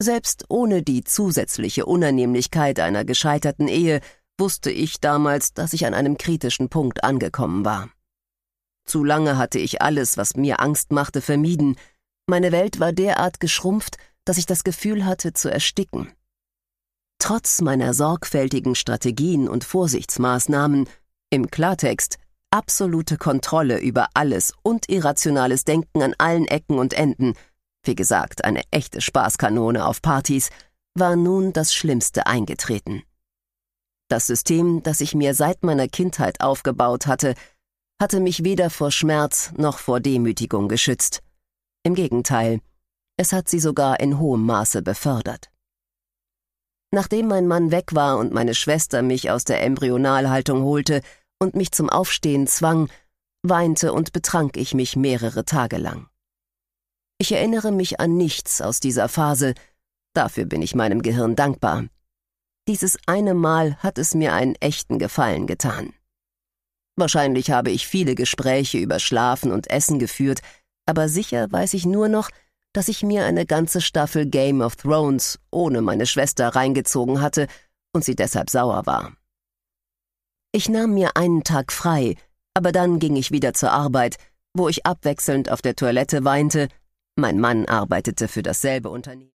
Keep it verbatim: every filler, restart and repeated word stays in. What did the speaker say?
Selbst ohne die zusätzliche Unannehmlichkeit einer gescheiterten Ehe wusste ich damals, dass ich an einem kritischen Punkt angekommen war. Zu lange hatte ich alles, was mir Angst machte, vermieden. Meine Welt war derart geschrumpft, dass ich das Gefühl hatte, zu ersticken. Trotz meiner sorgfältigen Strategien und Vorsichtsmaßnahmen, im Klartext, absolute Kontrolle über alles und irrationales Denken an allen Ecken und Enden, wie gesagt, eine echte Spaßkanone auf Partys, war nun das Schlimmste eingetreten. Das System, das ich mir seit meiner Kindheit aufgebaut hatte, hatte mich weder vor Schmerz noch vor Demütigung geschützt. Im Gegenteil, es hat sie sogar in hohem Maße befördert. Nachdem mein Mann weg war und meine Schwester mich aus der Embryonalhaltung holte und mich zum Aufstehen zwang, weinte und betrank ich mich mehrere Tage lang. Ich erinnere mich an nichts aus dieser Phase, dafür bin ich meinem Gehirn dankbar. Dieses eine Mal hat es mir einen echten Gefallen getan. Wahrscheinlich habe ich viele Gespräche über Schlafen und Essen geführt, aber sicher weiß ich nur noch, dass ich mir eine ganze Staffel Game of Thrones ohne meine Schwester reingezogen hatte und sie deshalb sauer war. Ich nahm mir einen Tag frei, aber dann ging ich wieder zur Arbeit, wo ich abwechselnd auf der Toilette weinte. Mein Mann arbeitete für dasselbe Unternehmen.